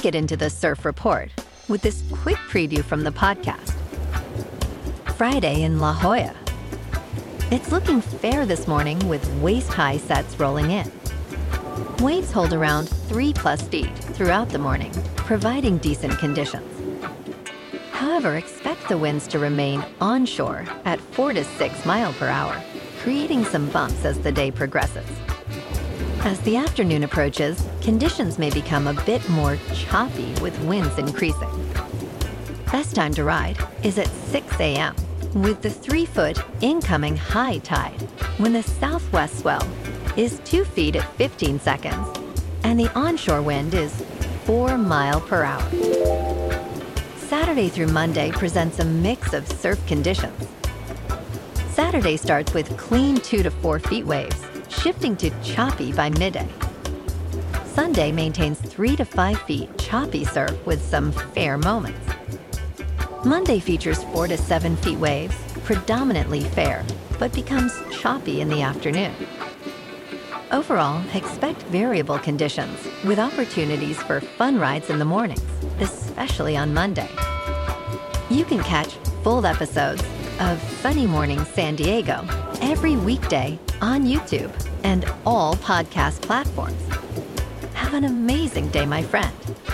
get into the surf report with this quick preview from the podcast. Friday in La Jolla. It's looking fair this morning with waist-high sets rolling in. Waves hold around 3+ feet throughout the morning, providing decent conditions. However, expect the winds to remain onshore at 4 to 6 miles per hour, creating some bumps as the day progresses. As the afternoon approaches, conditions may become a bit more choppy with winds increasing. Best time to ride is at 6 a.m. with the 3-foot incoming high tide when the southwest swell is 2 feet at 15 seconds and the onshore wind is 4 miles per hour. Saturday through Monday presents a mix of surf conditions. Saturday starts with clean 2 to 4 feet waves, shifting to choppy by midday. Sunday maintains 3 to 5 feet choppy surf with some fair moments. Monday features 4 to 7 feet waves, predominantly fair, but becomes choppy in the afternoon. Overall, expect variable conditions with opportunities for fun rides in the mornings, especially on Monday. You can catch full episodes of Sunny Morning San Diego every weekday on YouTube and all podcast platforms. Have an amazing day, my friend.